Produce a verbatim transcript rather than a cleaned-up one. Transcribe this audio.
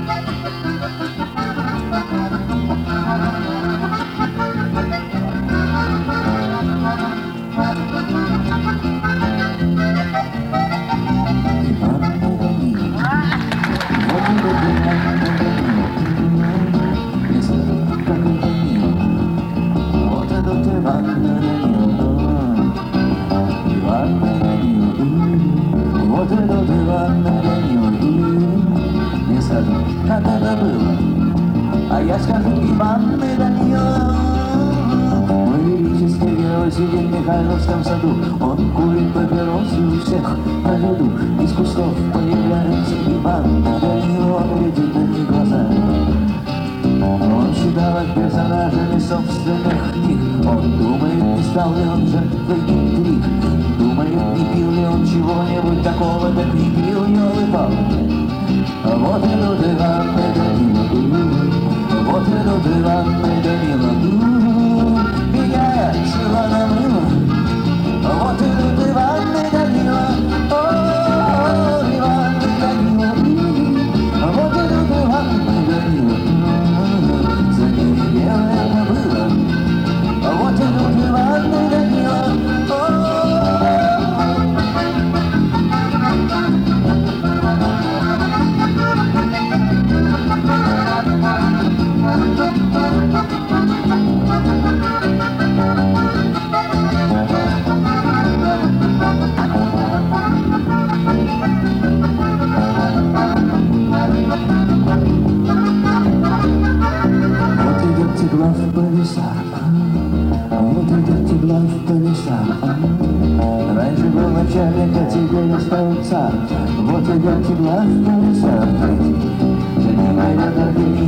Как это было? А я скажу, Иван и Данила. Мой велический герой сидит в Михайловском саду. Он курит папиросы у всех на виду. Из кустов появляется Иван и Данила. Он глядит на них глазами. Он считает персонажами собственных книг. Он думает, не стал ли он жертвой интриг. Думает, не пил ли он чего-нибудь такого, так не пил, елы-палки. Вот идут Иван и Данила, вот идут Иван и Данила, меняя сила на мыло. Вот идут Иван и Данила, о, Иван и Данила, вот идут Иван и Данила, за ними белое было. Вот идут Иван и Данила, о. В полюса, вот идет тепла в полюса. Раньше был начальник, а теперь остался. Вот идет тепла в полюса. За ним идет